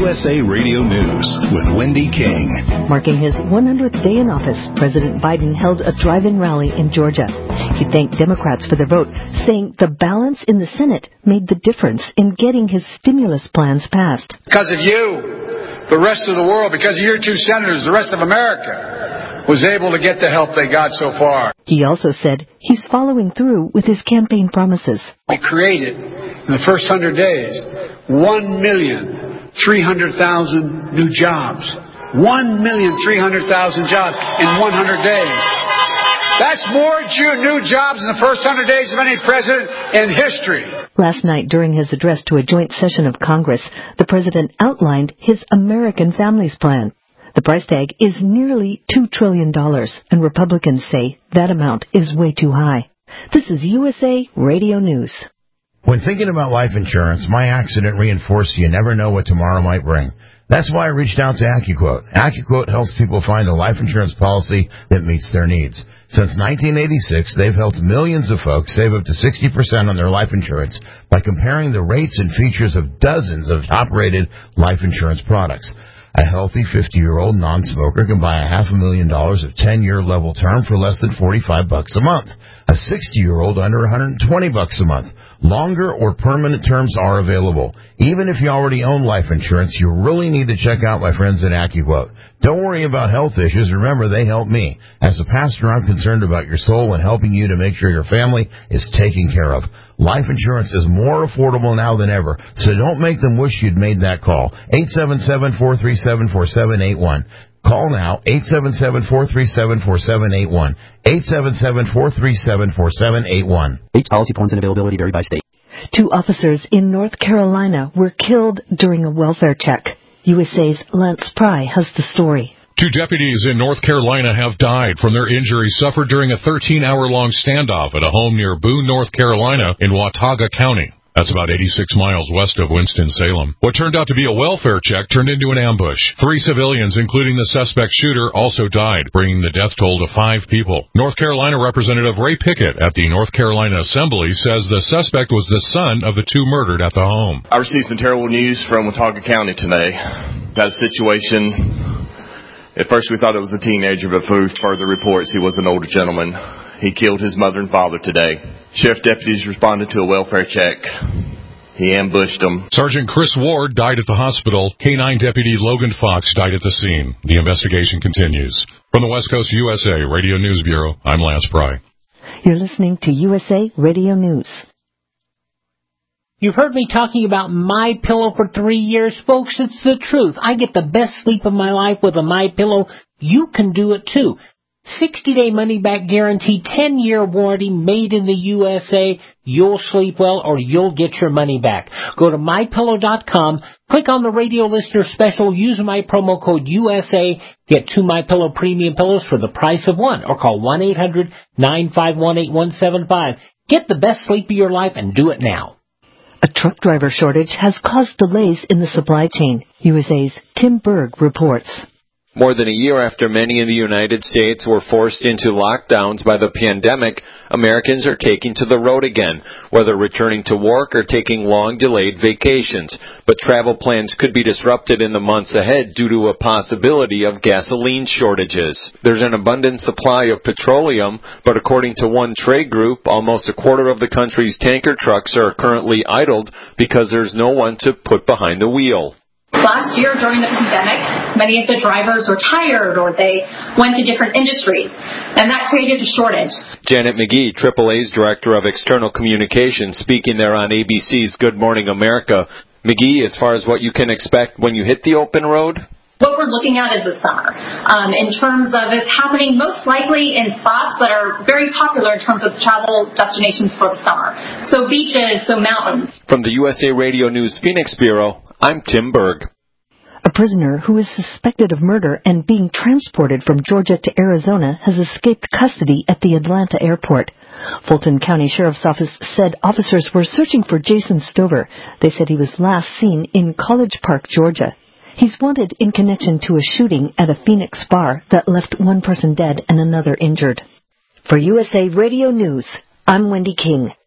USA Radio News with Wendy King. Marking his 100th day in office, President Biden held a drive-in rally in Georgia. He thanked Democrats for their vote, saying the balance in the Senate made the difference in getting his stimulus plans passed. Because of you, the rest of the world, because of your two senators, the rest of America was able to get the help they got so far. He also said he's following through with his campaign promises. We created, in the first 100 days, 1,300,000 new jobs. 1,300,000 jobs in 100 days. That's more new jobs in the first 100 days of any president in history. Last night, during his address to a joint session of Congress, the president outlined his American Families Plan. The price tag is nearly $2 trillion, and Republicans say that amount is way too high. This is USA Radio News. When thinking about life insurance, my accident reinforced you never know what tomorrow might bring. That's why I reached out to AccuQuote. AccuQuote helps people find a life insurance policy that meets their needs. Since 1986, they've helped millions of folks save up to 60% on their life insurance by comparing the rates and features of dozens of top-rated life insurance products. A healthy 50-year-old non-smoker can buy $500,000 of 10-year level term for less than $45 a month. A 60-year-old under $120 a month. Longer or permanent terms are available. Even if you already own life insurance, you really need to check out my friends at AccuQuote. Don't worry about health issues. Remember, they help me. As a pastor, I'm concerned about your soul and helping you to make sure your family is taken care of. Life insurance is more affordable now than ever, so don't make them wish you'd made that call. 877-437-4781. Call now, 877-437-4781. 877-437-4781. Each policy points and availability vary by state. 2 officers in North Carolina were killed during a welfare check. USA's Lance Pry has the story. 2 deputies in North Carolina have died from their injuries suffered during a 13-hour-long standoff at a home near Boone, North Carolina in Watauga County. That's about 86 miles west of Winston-Salem. What turned out to be a welfare check turned into an ambush. 3 civilians, including the suspect shooter, also died, bringing the death toll to 5 people. North Carolina Representative Ray Pickett at the North Carolina Assembly says the suspect was the son of the 2 murdered at the home. I received some terrible news from Watauga County today. Got a situation. At first we thought it was a teenager, but through further reports, he was an older gentleman. He killed his mother and father today. Sheriff deputies responded to a welfare check. He ambushed them. Sergeant Chris Ward died at the hospital. K-9 Deputy Logan Fox died at the scene. The investigation continues. From the West Coast USA Radio News Bureau, I'm Lance Pry. You're listening to USA Radio News. You've heard me talking about MyPillow for 3 years, folks. It's the truth. I get the best sleep of my life with a MyPillow. You can do it too. 60-day money-back guarantee, 10-year warranty, made in the USA. You'll sleep well or you'll get your money back. Go to MyPillow.com, click on the radio listener special, use my promo code USA, get 2 MyPillow premium pillows for the price of 1, or call 1-800-951-8175. Get the best sleep of your life and do it now. A truck driver shortage has caused delays in the supply chain. USA's Tim Berg reports. More than a year after many in the United States were forced into lockdowns by the pandemic, Americans are taking to the road again, whether returning to work or taking long-delayed vacations. But travel plans could be disrupted in the months ahead due to a possibility of gasoline shortages. There's an abundant supply of petroleum, but according to one trade group, almost a quarter of the country's tanker trucks are currently idled because there's no one to put behind the wheel. Last year, during the pandemic, many of the drivers retired or they went to different industries, and that created a shortage. Janet McGee, AAA's Director of External Communications, speaking there on ABC's Good Morning America. McGee, as far as what you can expect when you hit the open road? What we're looking at is the summer. In terms of it's happening most likely in spots that are very popular in terms of travel destinations for the summer. So beaches, so mountains. From the USA Radio News Phoenix Bureau, I'm Tim Berg. A prisoner who is suspected of murder and being transported from Georgia to Arizona has escaped custody at the Atlanta airport. Fulton County Sheriff's Office said officers were searching for Jason Stover. They said he was last seen in College Park, Georgia. He's wanted in connection to a shooting at a Phoenix bar that left one person dead and another injured. For USA Radio News, I'm Wendy King.